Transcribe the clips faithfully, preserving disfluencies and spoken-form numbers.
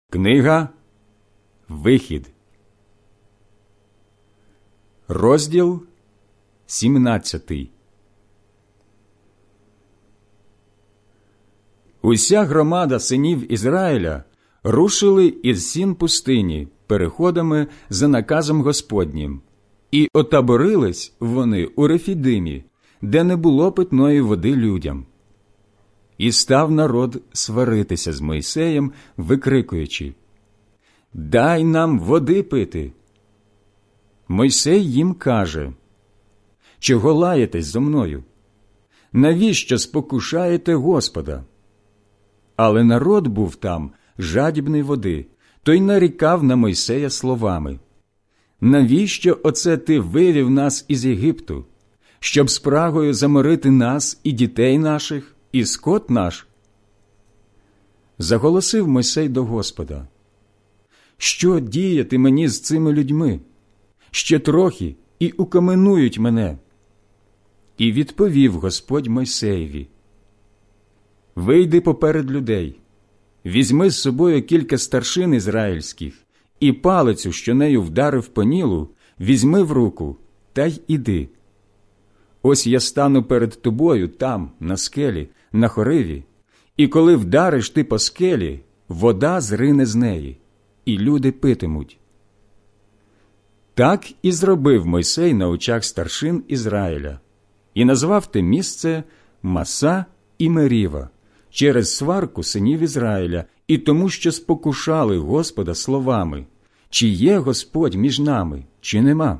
Книга Вихід, розділ сімнадцятий. Уся громада синів Ізраїля рушили із сін пустині переходами за наказом Господнім, і отаборились вони у Рефідимі, де не було питної води людям. І став народ сваритися з Мойсеєм, викрикуючи: «Дай нам води пити!» Мойсей їм каже: «Чого лаєтесь зо мною? Навіщо спокушаєте Господа?» Але народ був там жадібний води, то й нарікав на Мойсея словами: «Навіщо оце ти вивів нас із Єгипту, щоб спрагою заморити нас і дітей наших, і скот наш?» Заголосив Мойсей до Господа: «Що діяти мені з цими людьми? Ще трохи, і укаменують мене». І відповів Господь Мойсеєві: «Вийди поперед людей, візьми з собою кілька старшин ізраїльських, і палицю, що нею вдарив по Нілу, візьми в руку, та й іди. Ось я стану перед тобою там, на скелі, на Хориві, і коли вдариш ти по скелі, вода зрине з неї, і люди питимуть». Так і зробив Мойсей на очах старшин Ізраїля, і назвав те місце Маса і Меріва, через сварку синів Ізраїля, і тому, що спокушали Господа словами: «Чи є Господь між нами, чи нема?»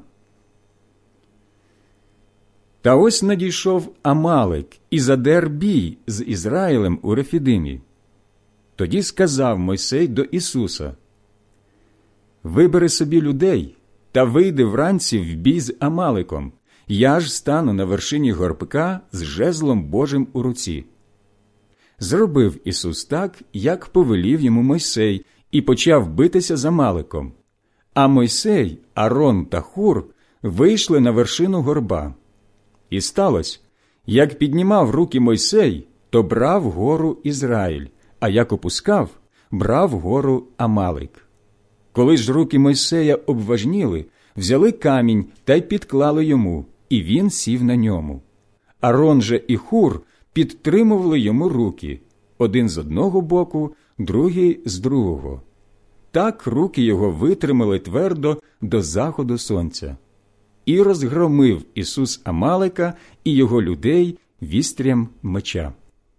Та ось надійшов Амалик і задер бій з Ізраїлем у Рефідимі. Тоді сказав Мойсей до Ісуса: «Вибери собі людей та вийди вранці в бій з Амаликом, я ж стану на вершині горбка з жезлом Божим у руці». Зробив Ісус так, як повелів йому Мойсей, і почав битися з Амаликом. А Мойсей, Арон та Хур вийшли на вершину горба. І сталося, як піднімав руки Мойсей, то брав гору Ізраїль, а як опускав, брав гору Амалик. Коли ж руки Мойсея обважніли, взяли камінь та й підклали йому, і він сів на ньому. Арон же і Хур підтримували йому руки, один з одного боку, другий з другого. Так руки його витримали твердо до заходу сонця. І розгромив Ісус Амалика і його людей вістрям меча.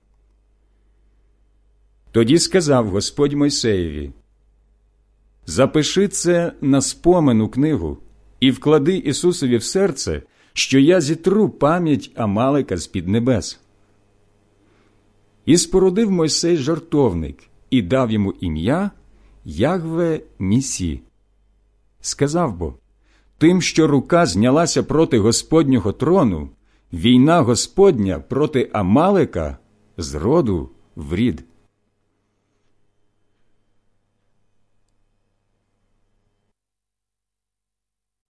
Тоді сказав Господь Мойсеєві: «Запиши це на спомин у книгу і вклади Ісусові в серце, що я зітру пам'ять Амалика з-під небес». І спорудив Мойсей жертовник і дав йому ім'я Ягве Нісі. Сказав бо: «Тим, що рука знялася проти Господнього трону, війна Господня проти Амалика з роду в рід».